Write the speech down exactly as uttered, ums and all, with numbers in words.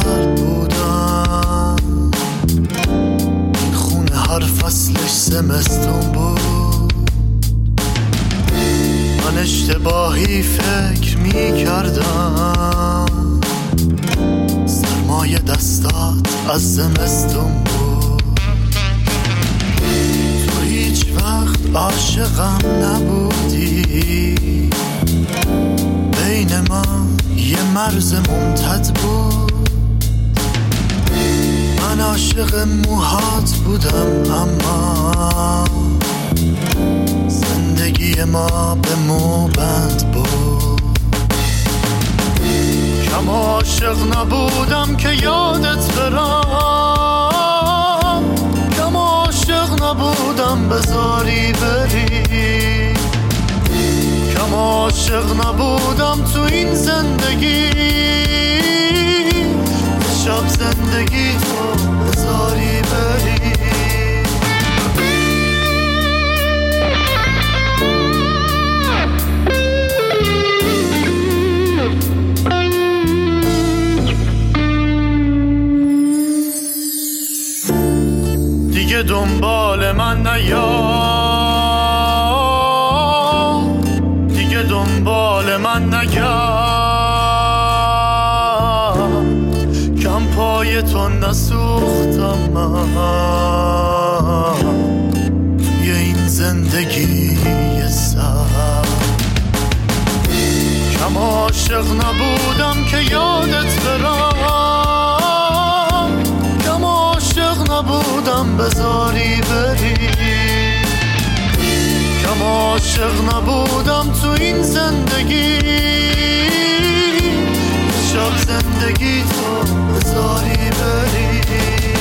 سرد بودم، این خونه هر فصلش زمستون بود. من اشتباهی فکر می کردم سرمایه دستات از زمستون بود. تو هیچ وقت عاشقم نبودی، بین ما یه مرز ممتد بود. من عاشق موهات بودم اما زندگی ما به مو بند بود. کم عاشق نبودم که یادت برم، کم عاشق نبودم بذاری بری، کم عاشق نبودم تو این زندگی شب زندگی تو بذاری بری. دیگه دنبال من نیا، دیگه دنبال من نیا، کم پای تو نسوختم من توی این زندگی سر. کم عاشق نبودم که یادت برم، کم عاشق نبودم بذاری بری، کم عاشق نبودم تو این زندگی شب زندگی تو بذاری بری.